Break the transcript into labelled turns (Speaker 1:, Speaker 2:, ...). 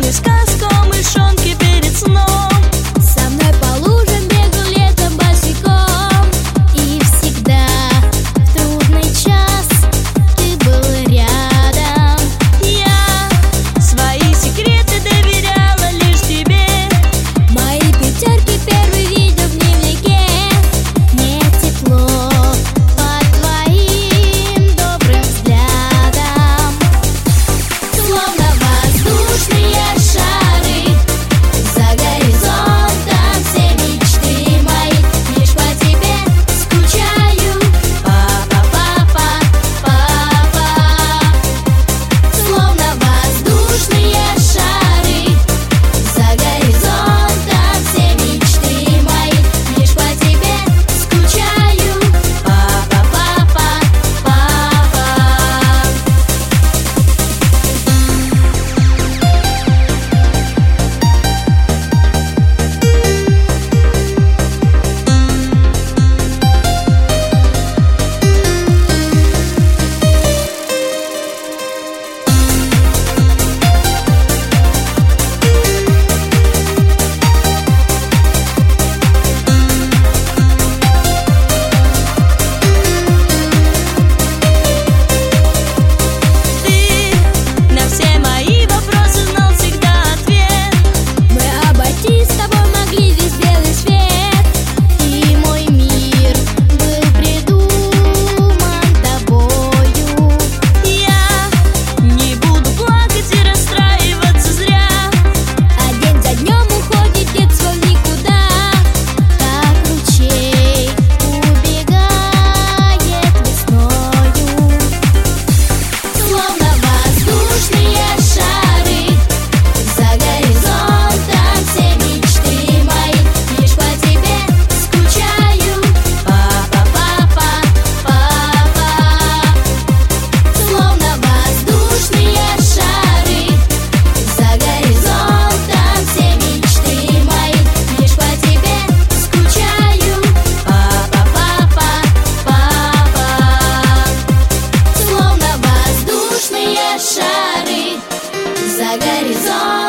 Speaker 1: мной сказку о мышонке перед сном.
Speaker 2: Со мной по лужам бегал летом босиком. И всегда в трудный час ты был рядом.
Speaker 1: Я свои секреты доверяла лишь тебе.
Speaker 2: Мои пятерки первый видел в дневнике. Мне тепло под твоим добрым взглядом. Словно воздушные шары за горизонтом все мечты мои. Лишь по тебе скучаю, папа, папа, папа. Словно воздушные шары за горизонтом все мечты мои. Лишь по тебе скучаю, папа, папа, папа.
Speaker 1: Ты на все мои вопросы знал всегда ответ.
Speaker 2: Мы обойти с тобой могли весь белый свет. И мой мир был придуман тобою.
Speaker 1: Я не буду плакать и расстраиваться зря.
Speaker 2: А день за днем уходит детство в никуда. Как ручей убегает весною. Словно воздушные шары за горизонтом все мечты мои. Лишь по тебе скучаю, папа, папа, папа. Словно воздушные шары за горизонтом все мечты мои. Лишь по тебе скучаю, папа, папа, папа. Словно воздушные шары за горизонтом